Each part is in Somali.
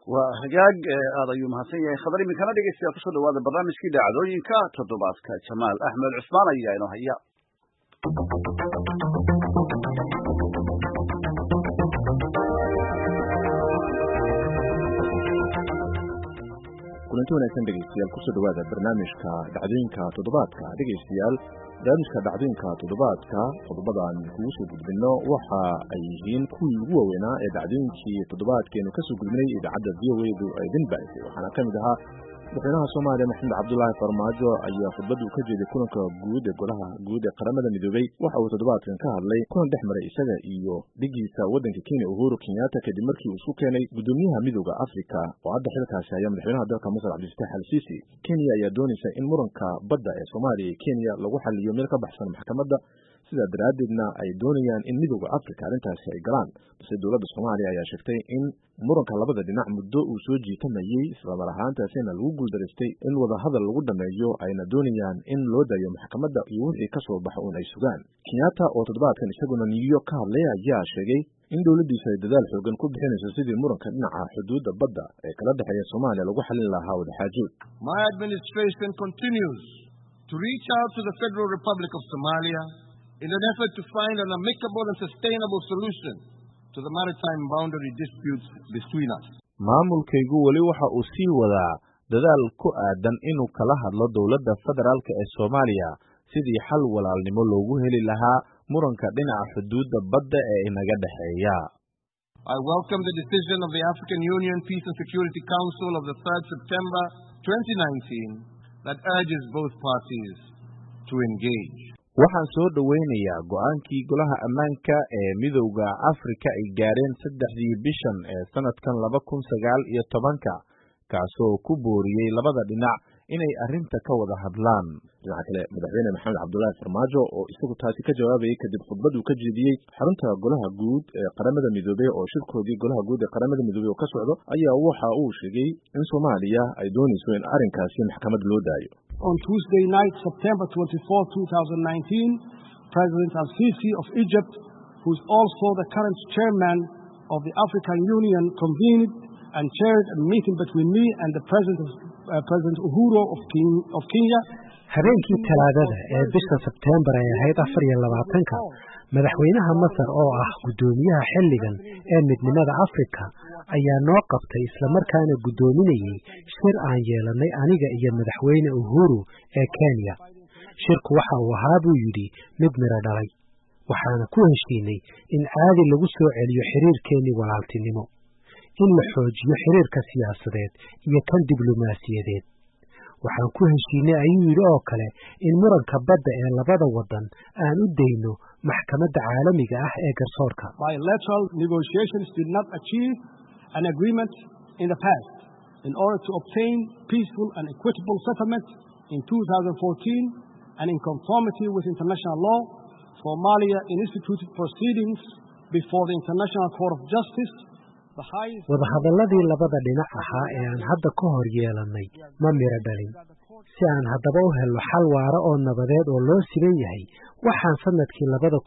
وهجاج هذا يوم هسية خبري من كندا جيس يقصد هذا البرنامج كده عدوين كتضبط كجمال أحمد عثمان أيانو هيا kulanti wanaagsan dhegeystayaal kusoo dhawaada barnaamijka dhacdooyinka toddobaadka dhegeystayaal barnaamijka dhacdooyinka toddobaadka qodobadaan kugu soo gudbino waxa ay yihiin kuwii ugu waaweynaa ee dhacdooyinkii toddobaadkeenu kasoo gudbinay idaacadda VOA-du ay idin baahisay waxaana ka mid ahaa madaxweynaha Soomaaliya Maxamed Cabdullaahi Farmaajo ayaa khudbad uu ka jeeday kulanka guud ee golaha guud ee qaramada midoobay waxa uu toddobaadkan ka hadlay kulan dhex maray isaga iyo dhigiisa waddanka Kenya Uhuru Kenyatta kadib markii uu isku keenay gudoomiyaha midowga Afrika oo hadda xilkaasi haya madaxweynaha dalka Masar Cabdilfataax al-Siisi. Kenya ayaa doonaysa in muranka badda ee Soomaaliya iyo Kenya lagu xalliyo meel ka baxsan maxkamadda sida daraaddeedna ay doonayaan in midowga Afrika arrintaasi ay galaan balse dowladda Soomaaliya ayaa sheegtay in muranka labada dhinac muddo uu soo jiitamayay isla mar ahaantaasina lagu guuldareystay in wada hadal lagu dhameeyo ayna doonayaan in loo dayo maxkamadda iyo wixii ka soo baxo uun ay sugaan. Kenyatta oo toddobaadkan isaguna New York ka hadlay ayaa sheegay in dowladdiisa ay dadaal xoogan ku bixinayso sidii muranka dhinaca xuduudda badda ee kala dhexeeya Soomaaliya lagu xallin lahaa wadaxaajood. My administration continues to reach out to the Federal Republic of Somalia in an effort to find an amicable and sustainable solution to the maritime boundary disputes between us. Maamulkaygu wali waxa uu sii wadaa dadaal ku aadan inuu kala hadlo dowladda federaalka ee Soomaaliya sidii xal walaalnimo loogu heli lahaa muranka dhinaca xuduudda badda ee inaga dhaxeeya. I welcome the decision of the African Union Peace and Security Council of the 3rd September 2019 that urges both parties to engage. Waxaan soo dhaweynayaa go'aankii golaha ammaanka ee midowga Afrika ay gaareen 3 bishan ee sanadkan 2019 kaasoo ku booriyay labada dhinac inay arrinta ka wada hadlaan. Dhinaca kale madaxweyne Maxamed Cabdullaahi Farmaajo oo isagu taasi ka jawaabayay kadib khudbad uu ka jeediyey xarunta golaha guud ee qaramada midoobay oo shirkoodii golaha guud ee qaramada midoobay oo ka socdo ayaa waxa uu sheegay in Soomaaliya ay doonayso in arrinkaasi maxkamad loo daayo. On Tuesday night, September 24, 2019, President al-Sisi of Egypt, who is also the current chairman of the African Union, convened and chaired a meeting between me and the President Uhuru of Kenya. Habeenkii Talaadada ee bisha September ay ahayd 24-ka madaxweynaha Masar oo ah gudoomiyaha xilligan ee midnimada Afrika ayaa noo qabtay isla markaana gudoominayay shir aan yeelanay aniga iyo madaxweyne Uhuru ee Kenya. Shirku waxa uu ahaa buu yidhi mid miro dhalay waxaana ku heshiinay in caadi lagu soo celiyo xiriirkeennii walaaltinimo in la xoojiyo xiriirka siyaasadeed iyo kan diblomaasiyadeed. Waxaan ku heshiinay ayuu yidhi oo kale in muranka badda ee labada waddan aan u dayno maxkamadda caalamiga ah ee garsoorka. Bilateral negotiations did not achieve an agreement in the past. In order to obtain peaceful and equitable settlement in 2014 and in conformity with international law, Somalia instituted proceedings before the International Court of Justice. Wadahadalladii labada dhinac ahaa ee aan hadda ka hor yeelannay ma miro dhalin. Si aan haddaba u helno xal waara oo nabadeed oo loo siman yahay, waxaan sanadkii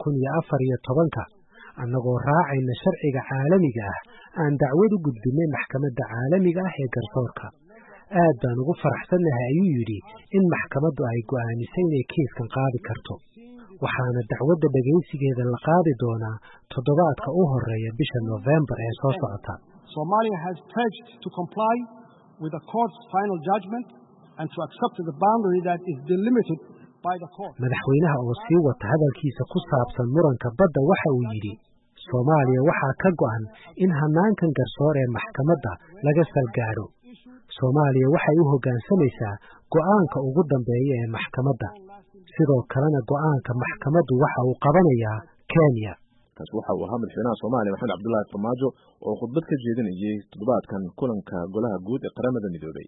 2014 annagoo raacayna sharciga caalamiga ah aan dacwad u gudbinay maxkamadda caalamiga ah ee garsoorka. Aad baan ugu faraxsanahay ayuu yidhi in maxkamaddu ay go'aamisay inay kiiskan qaadi karto. waxaana dacwadda dhageysigeeda la qaadi doonaa toddobaadka u horeeya bisha November ee soo socota. Somalia has pledged to comply with the court's final judgment and to accept the boundary that is delimited by the court. Madaxweynaha oo sii wata hadalkiisa ku saabsan muranka badda waxa uu yidhi Soomaaliya waxaa ka go'an in hanaankan garsoor ee maxkamadda laga salgaaro. Soomaaliya waxay u hoggaansamaysaa go'aanka ugu dambeeya ee maxkamadda. sidoo kalena go'aanka maxkamaddu waxa uu qabanayaa Kenya. Taas waxa uu ahaa madaxweynaha Soomaaliya Maxamed Cabdullaahi Farmaajo oo khudbad ka jeedinayay toddobaadkan kulanka golaha guud ee qaramada midoobay.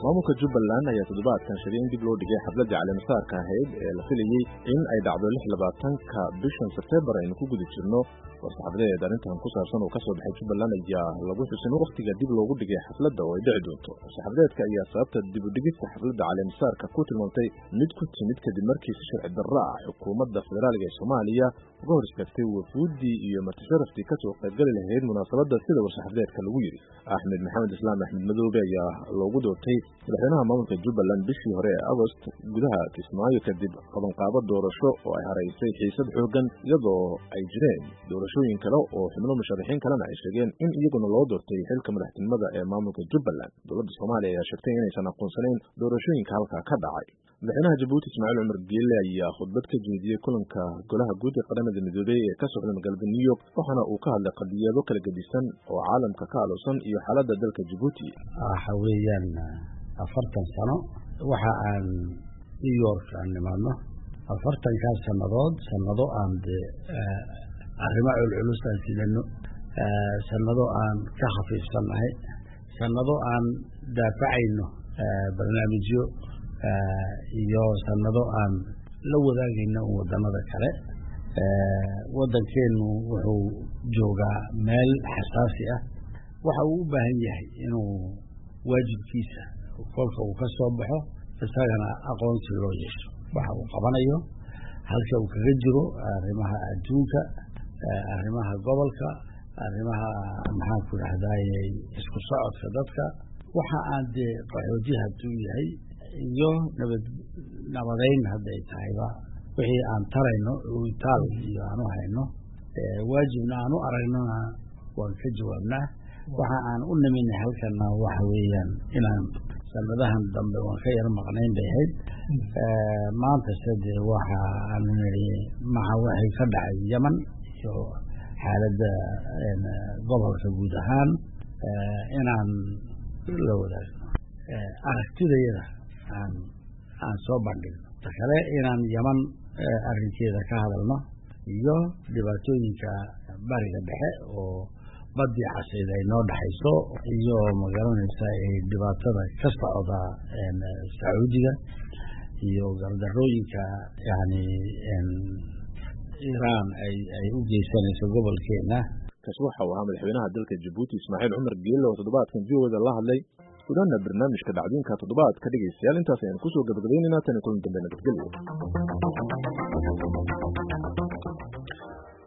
maamulka Jubbaland ayaa toddobaadkan sheegay in dib loo dhigay xafladda caleemasaarka ahayd ee la filayay in ay dhacdo 26-ka bishan September aynu ku guda jirno warsaxaafadeed arrintan ku saabsan oo ka soo baxay Jubbaland ayaa lagu xusin waqtiga dib loogu dhigay xafladda oo ay dhici doonto warsaxaafadeedka ayaa sababta dib u dhigista xafladda caleemasaarka ku tilmaantay mid ku timid kadib markii si sharci darro ah xukuumadda federaalka ee Soomaaliya uga hor istaagtay wafuudii iyo martisharaftii ka soo qaybgali lahayd munaasabadda sida warsaxaafadeedka lagu yiri Axmed Maxamed Islaam Axmed Madoobe ayaa loogu doortay madaxweynaha maamulka Jubbaland bishii hore ee August gudaha Kismaayo kadib qabanqaabo doorasho oo ay haraysay xiisad xoogan iyadoo ay jireen doorashooyin kale oo xubno musharaxiin kalena ay sheegeen in iyaguna loo doortay xilka madaxtinimada ee maamulka Jubbaland dowladda Soomaaliya ayaa sheegtay inaysan aqoonsanayn doorashooyinka halka ka dhacay madaxweynaha Jabuuti Ismaaciil Cumar Geelle ayaa khudbad ka jeediyay kulanka golaha guud ee qaramada midoobay ee ka socda magaalada New York waxaana uu ka hadlay qadiyado kala gedisan oo caalamka ka aloosan iyo xaaladda dalka Jabuuti waxa weeyaan 40 sano waxa aan New York aan nimaadno 40 sanado aan arrimo culus aan sidano sanado aan ka xafiifsanahay sanado aan daafacayno barnaamijyo iyo sanado aan la wadaagayno wadamada kale wadankeenu wuxuu joogaa meel xasaasi ah waxa uu u baahan yahay inuu waajibkiisa kolka uu ka soo baxo isagana aqoonsi loo yeesho waxa uu qabanayo halka uu kaga jiro arrimaha adduunka arrimaha gobolka arrimaha maxaan ku rahdayay isku socodka dadka waxa aan qaxoojiha tuu yahay iyo nabadeyn hadday tahayba wixii aan tarayno oo taal iyo aanu hayno waajibna aanu aragnana waan ka jawaabnaa waxa aan u niminay halkana waxa weeyaan inaan sanadahan dambe waan ka yar maqnayn bay ahayd maanta sidee waxa aan niri waxay ka dhacay Yemen iyo xaaladda gobolka guud ahaan inaan la wadaagno aragtidayada aan soo bandhigno kale inaan Yemen arrinkeeda ka hadalno iyo dhibaatooyinka bariga dhexe oo badii casayda ay noo dhaxayso iyo magaranaysa dhibaatada ka socda Sacuudiga iyo gardarooyinka Iran ay u geysanayso gobolkeena kaas waxa uu ahaa madaxweynaha dalka Jabuuti Ismaaciil Cumar Geelle oo toddobaadkan jooga la hadlay gudaha barnaamijka dhacdooyinka toddobaadka dhageystayaal intaas ayaan ku soo gabagabeynayna tan kulan dambe nabadgelyo